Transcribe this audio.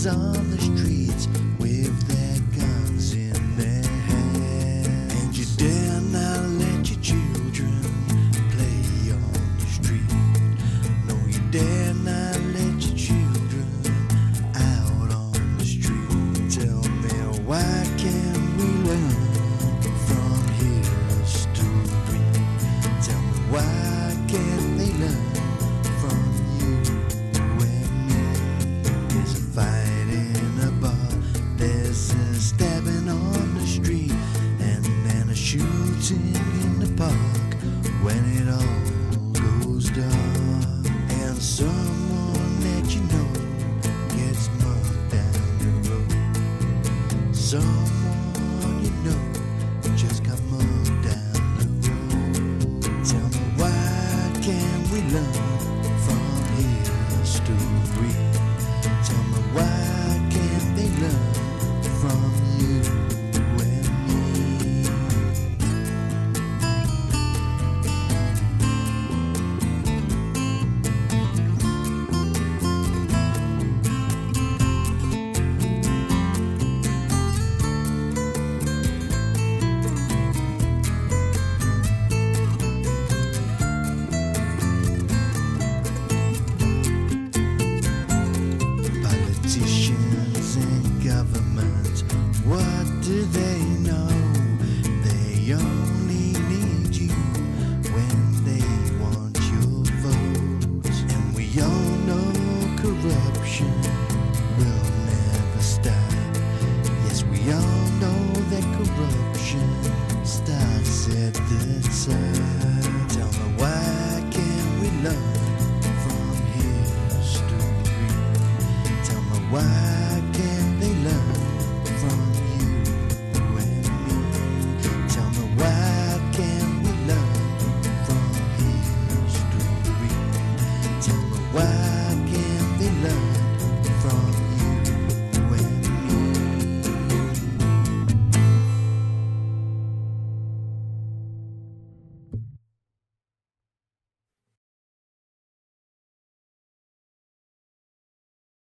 on the streets with their guns in their hands. And you dare not let your children play on the street. No, you dare not let your children out on the street. Tell me, why can't we learn from heroes to read? Tell me, why can't they learn from you and me? There's a fight in a bar, there's a stabbing on the street, and then a shooting in the park when it all goes dark. And someone that you know gets mugged down the road. Someone you know just got mugged down the road. Tell me, why can't we learn from history? Tell me, why can't they learn from you and me? Politicians and governments, what do they know? They only need you when they want your votes. And we all know corruption will never stop. Yes, we all know that corruption starts at the top.